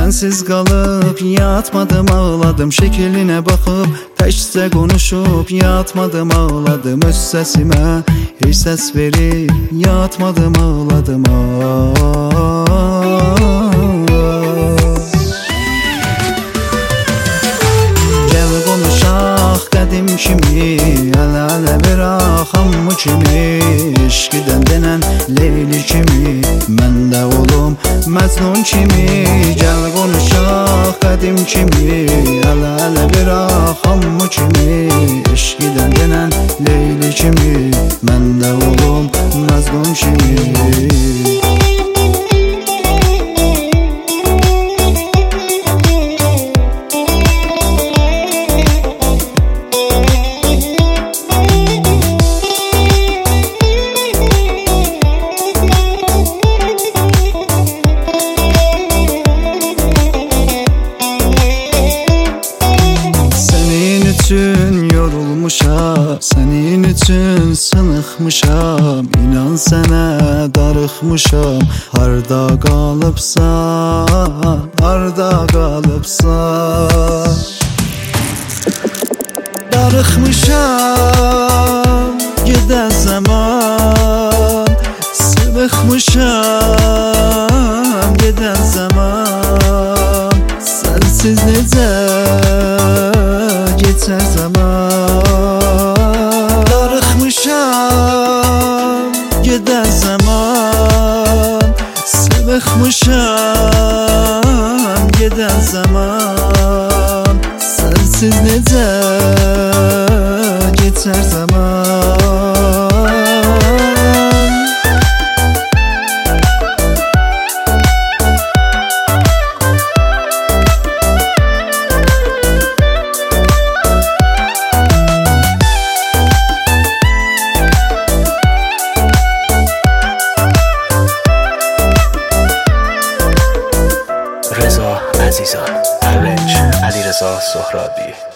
Sensiz kalıp yatmadım ağladım, şekline bakıp təkcə konuşup yatmadım ağladım, öz sesime hiç ses verip yatmadım ağladım. Gel konuşaq qədim kimi, əl-ələ veraq hamı kimi, eşqidən denən Leyli kimi, mən də olum Məcnun kimi. Gəl konuşaq qədim kimi, əl-ələ veraq hamı kimi, eşqidən denən Leyli kimi, mən də olum Məcnun kimi. Yorulmuşam, senin üçün sınıxmışam, İnan sənə darıxmışam. Harda qalıbsan, harda qalıbsan. Darıxmışam gedən zaman, sınıxmışam gedən zaman. Sensiz necə geçer zaman. Darıxmışam gedən zaman, sınıxmışam gedən zaman. Sensiz necə geçer zaman. رضا عزیزان، ارنج علیرضا سهرابی.